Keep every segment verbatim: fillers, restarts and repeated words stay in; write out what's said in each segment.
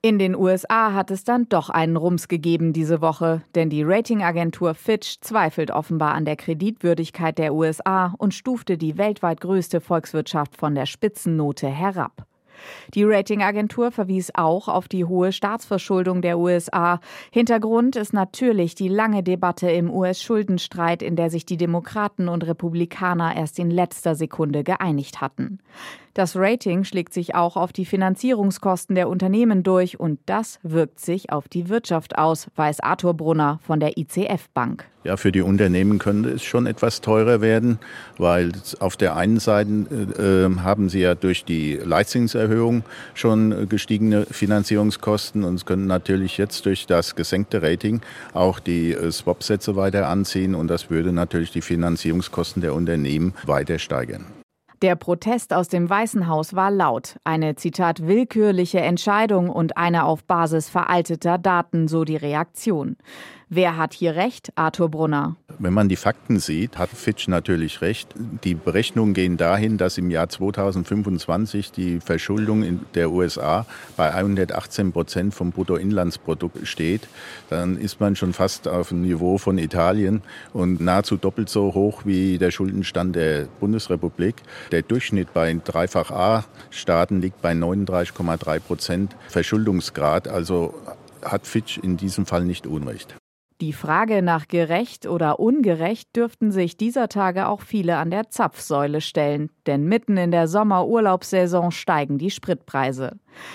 In den U S A hat es dann doch einen Rums gegeben diese Woche, denn die Ratingagentur Fitch zweifelt offenbar an der Kreditwürdigkeit der U S A und stufte die weltweit größte Volkswirtschaft von der Spitzennote herab. Die Ratingagentur verwies auch auf die hohe Staatsverschuldung der U S A. Hintergrund ist natürlich die lange Debatte im U S-Schuldenstreit, in der sich die Demokraten und Republikaner erst in letzter Sekunde geeinigt hatten. Das Rating schlägt sich auch auf die Finanzierungskosten der Unternehmen durch und das wirkt sich auf die Wirtschaft aus, weiß Arthur Brunner von der I C F-Bank. Ja, für die Unternehmen könnte es schon etwas teurer werden, weil auf der einen Seite äh, haben sie ja durch die Leitzinserhöhung schon gestiegene Finanzierungskosten und es können natürlich jetzt durch das gesenkte Rating auch die äh, Swap-Sätze weiter anziehen und das würde natürlich die Finanzierungskosten der Unternehmen weiter steigern. Der Protest aus dem Weißen Haus war laut. Eine, Zitat, willkürliche Entscheidung und eine auf Basis veralteter Daten, so die Reaktion. Wer hat hier recht? Arthur Brunner. Wenn man die Fakten sieht, hat Fitch natürlich recht. Die Berechnungen gehen dahin, dass im Jahr zweitausendfünfundzwanzig die Verschuldung in der U S A bei hundertachtzehn Prozent vom Bruttoinlandsprodukt steht. Dann ist man schon fast auf dem Niveau von Italien und nahezu doppelt so hoch wie der Schuldenstand der Bundesrepublik. Der Durchschnitt bei Dreifach A-Staaten liegt bei neununddreißig Komma drei Prozent Verschuldungsgrad. Also hat Fitch in diesem Fall nicht Unrecht. Die Frage nach gerecht oder ungerecht dürften sich dieser Tage auch viele an der Zapfsäule stellen. Denn mitten in der Sommerurlaubssaison steigen die Spritpreise.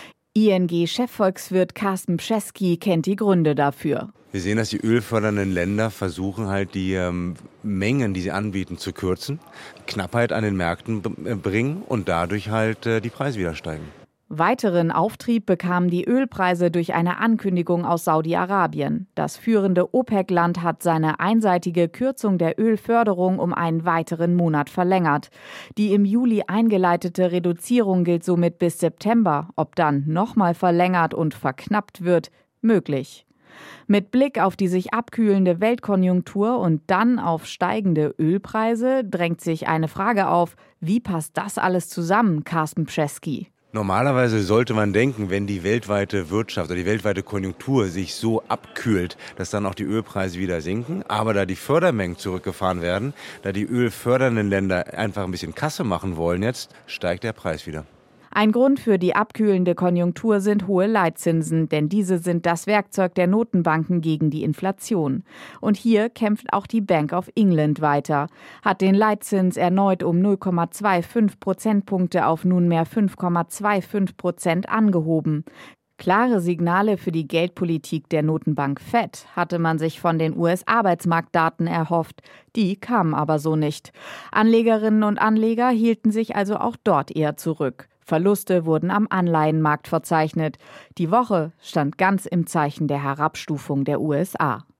I N G-Chefvolkswirt Carsten Brzezki kennt die Gründe dafür. Wir sehen, dass die ölfördernden Länder versuchen halt die ähm, Mengen, die sie anbieten, zu kürzen, Knappheit an den Märkten b- bringen und dadurch halt äh, die Preise wieder steigen. Weiteren Auftrieb bekamen die Ölpreise durch eine Ankündigung aus Saudi-Arabien. Das führende OPEC-Land hat seine einseitige Kürzung der Ölförderung um einen weiteren Monat verlängert. Die im Juli eingeleitete Reduzierung gilt somit bis September. Ob dann nochmal verlängert und verknappt wird, möglich. Mit Blick auf die sich abkühlende Weltkonjunktur und dann auf steigende Ölpreise drängt sich eine Frage auf, wie passt das alles zusammen, Carsten Brzezki? Normalerweise sollte man denken, wenn die weltweite Wirtschaft oder die weltweite Konjunktur sich so abkühlt, dass dann auch die Ölpreise wieder sinken. Aber da die Fördermengen zurückgefahren werden, da die ölfördernden Länder einfach ein bisschen Kasse machen wollen jetzt, steigt der Preis wieder. Ein Grund für die abkühlende Konjunktur sind hohe Leitzinsen, denn diese sind das Werkzeug der Notenbanken gegen die Inflation. Und hier kämpft auch die Bank of England weiter, hat den Leitzins erneut um null Komma fünfundzwanzig Prozentpunkte auf nunmehr fünf Komma fünfundzwanzig Prozent angehoben. Klare Signale für die Geldpolitik der Notenbank Fed hatte man sich von den U S-Arbeitsmarktdaten erhofft. Die kamen aber so nicht. Anlegerinnen und Anleger hielten sich also auch dort eher zurück. Verluste wurden am Anleihenmarkt verzeichnet. Die Woche stand ganz im Zeichen der Herabstufung der U S A.